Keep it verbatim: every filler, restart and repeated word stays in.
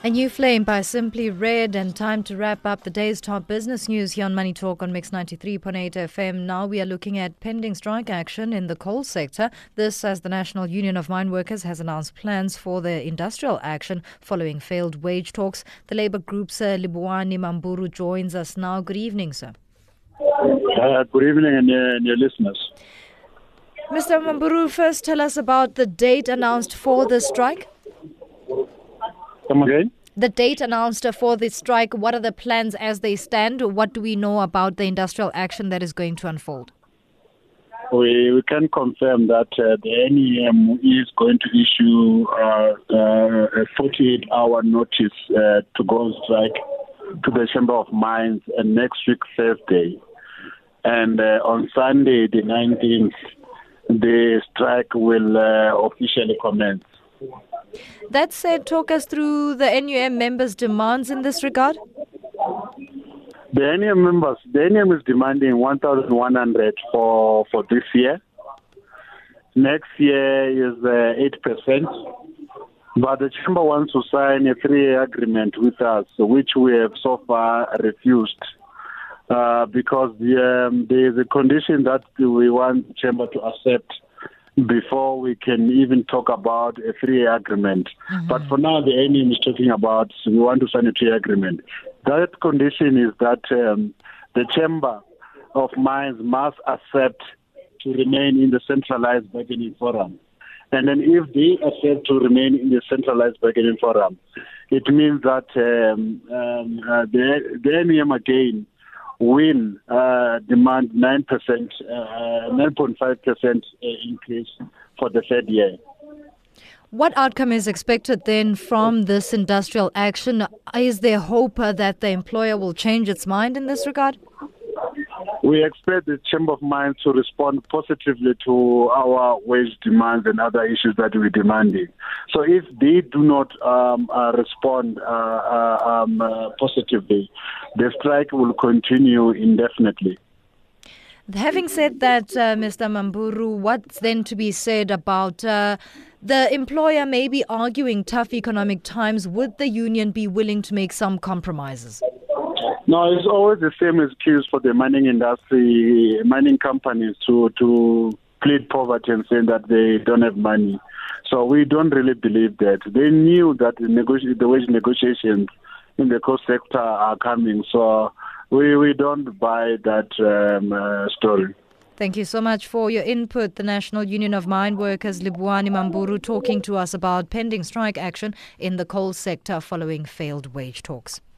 A new flame by Simply Red, and time to wrap up the day's top business news here on Money Talk on Mix ninety-three point eight F M. Now we are looking at pending strike action in the coal sector. This as the National Union of Mine Workers has announced plans for the industrial action following failed wage talks. The Labour Group's uh, Libuani Mamburu joins us now. Good evening, sir. Uh, good evening, and, uh, and your listeners. Mister Mamburu, first tell us about the date announced for the strike. Come again? The date announced for the strike, what are the plans as they stand? What do we know about the industrial action that is going to unfold? We, we can confirm that uh, the N E M is going to issue uh, uh, a forty-eight hour notice uh, to go on strike to the Chamber of Mines uh, next week, Thursday. And uh, on Sunday, the nineteenth, the strike will uh, officially commence. That said, talk us through the N U M members' demands in this regard. The N U M members, the N U M is demanding one thousand one hundred for for this year. Next year is uh, eight percent. But the Chamber wants to sign a three-year agreement with us, which we have so far refused. Uh, because the, um, there is a condition that we want the Chamber to accept before we can even talk about a three-year agreement. Mm-hmm. But for now, the N U M is talking about we want to sign a three-year agreement. That condition is that um, the Chamber of Mines must accept to remain in the centralized bargaining forum. And then if they accept to remain in the centralized bargaining forum, it means that um, um, uh, the, the N U M again will uh, demand nine percent, uh, nine point five percent increase for the third year. What outcome is expected then from this industrial action? Is there hope uh, that the employer will change its mind in this regard? We expect the Chamber of Mines to respond positively to our wage demands and other issues that we're demanding. So if they do not um, uh, respond uh, uh, um, uh, positively, the strike will continue indefinitely. Having said that, uh, Mister Mamburu, what's then to be said about uh, the employer maybe arguing tough economic times? Would the union be willing to make some compromises? No, it's always the same excuse for the mining industry, mining companies to, to plead poverty and saying that they don't have money. So we don't really believe that. They knew that the, negoti- the wage negotiations in the coal sector are coming. So we, we don't buy that um, uh, story. Thank you so much for your input. The National Union of Mine Workers, Libuani Mamburu, talking to us about pending strike action in the coal sector following failed wage talks.